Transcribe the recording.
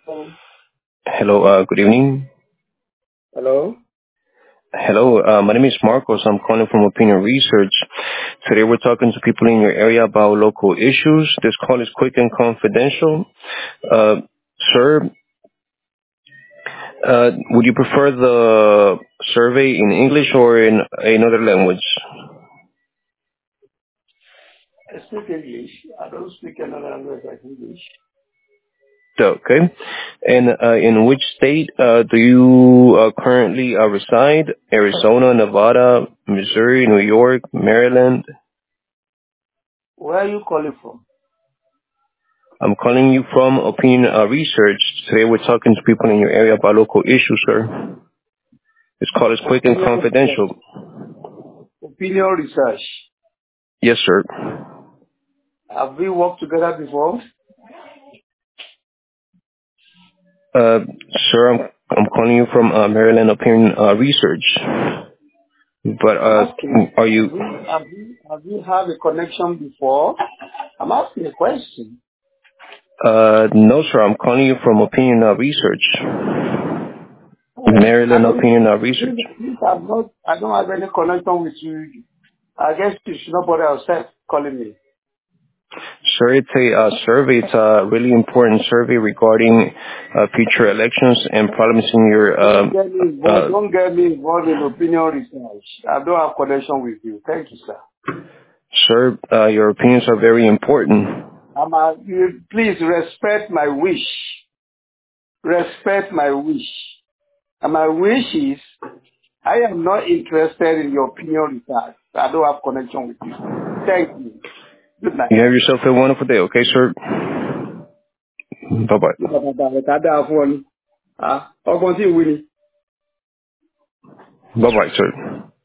Hello, good evening. Hello? Hello, my name is Marcos. I'm calling from Opinion Research. Today we're talking to people in your area about local issues. This call is quick and confidential. Uh, Sir, would you prefer the survey in English or in another language? I speak English. I don't speak another language like English. Okay. And in which state do you currently reside? Arizona, Nevada, Missouri, New York, Maryland? Where are you calling from? I'm calling you from Opinion Research. Today we're talking to people in your area about local issues, sir. This call is quick and Opinion Research. confidential. Opinion Research. Yes, sir. Have we worked together before? Uh, Sir, I'm calling you from Maryland Opinion Research. But I'm asking, are you? have you had a connection before? I'm asking a question. No, sir. I'm calling you from Opinion Research. Oh, Maryland Opinion Research. since I don't have any connection with you, I guess you should not bother yourself calling me. Sir, it's a survey. It's a really important survey regarding future elections and problems in your. Don't get me involved in opinion research. I don't have connection with you. Thank you, sir. Sir, your opinions are very important. Please respect my wish. Respect my wish. And my wish is, I am not interested in your opinion research. I don't have connection with you. Thank you. Good night. You have yourself a wonderful day, okay, sir? Bye-bye. Ọgbọ́n tí ìwé ni. Bye-bye, sir.